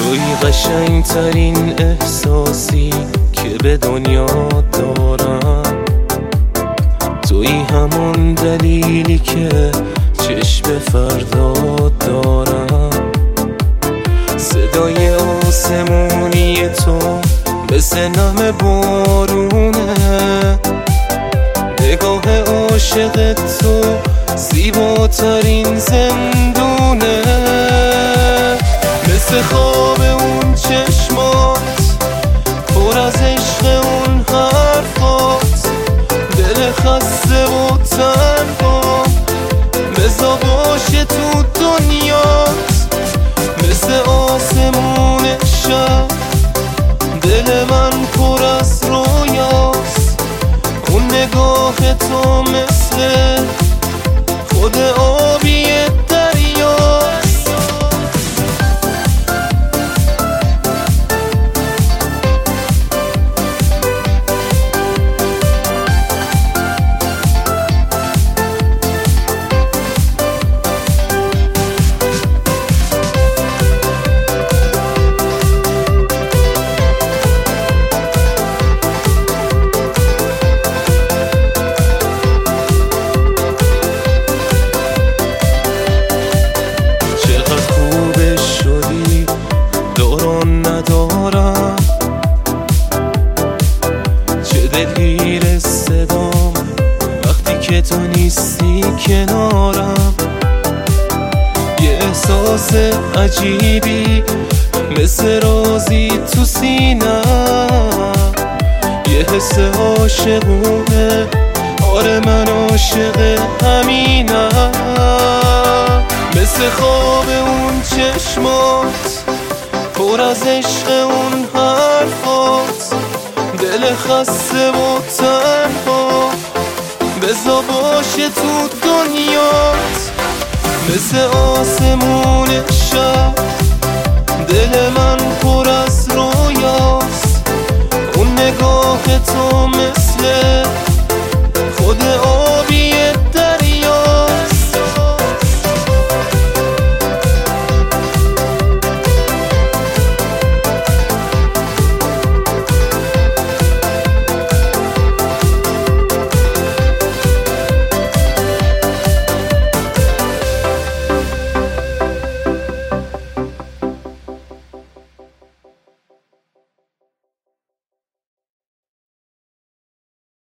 توی قشنگ ترین احساسی که به دنیا دارم، توی همون دلیلی که چشم فردا دارم. صدای آسمونی تو مثل نم بارونه، نگاه عاشق تو زیباترین زندونه. مثل خواب اون چشمات پر از عشق اون حرفات، دل خسته و تنها بزا باشه تو دنیات. مثل آسمون شب دل من پر از رویاست، اون نگاه تو مثل خود آبی دریاست. ندارم چه دلگیر صدام وقتی که تو نیستی کنارم. یه احساس عجیبی مثل رازی تو سینم، یه حس عاشقونه، آره من عاشق همینم. مثل خواب اون چشمات پر از عشق اون حرفات، دل خسته و تنها بزا باشه تو دنیات. مثل آسمون شب دل من پر از رویاست، اون نگاه تو مثل